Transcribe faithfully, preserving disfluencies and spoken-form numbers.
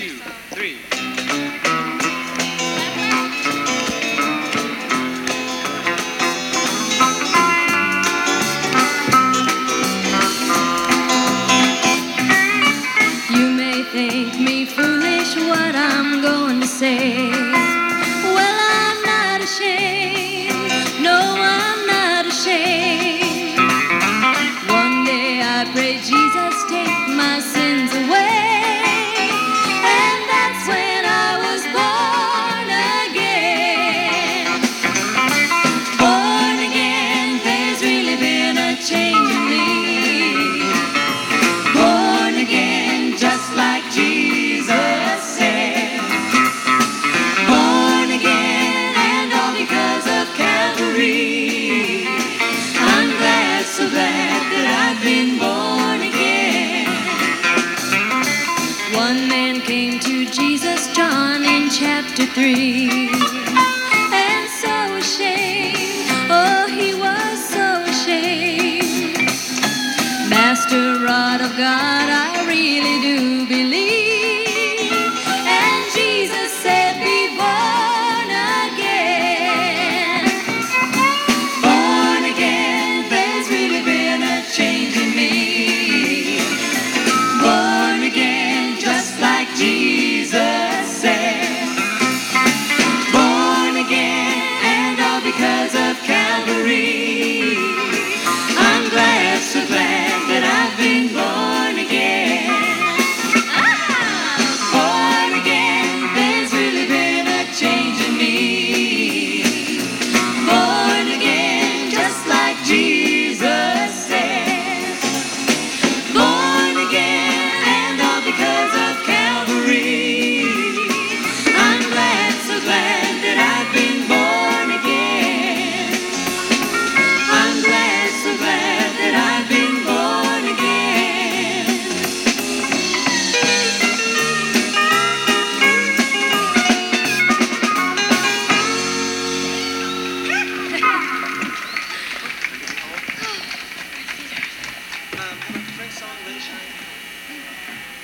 two, three. You may think me foolish what I'm going to say. Well, I'm not ashamed. No, I'm not ashamed. One day I pray, Jesus, take my sins away. And that's when I was born again. Born again, there's really been a change in me. Born again, just like Jesus said. Born again, and all because of Calvary. I'm glad, so glad that I've been born again. One man came to Jesus, John in chapter three, and so ashamed, oh, he was so ashamed. Master, rod of God, I read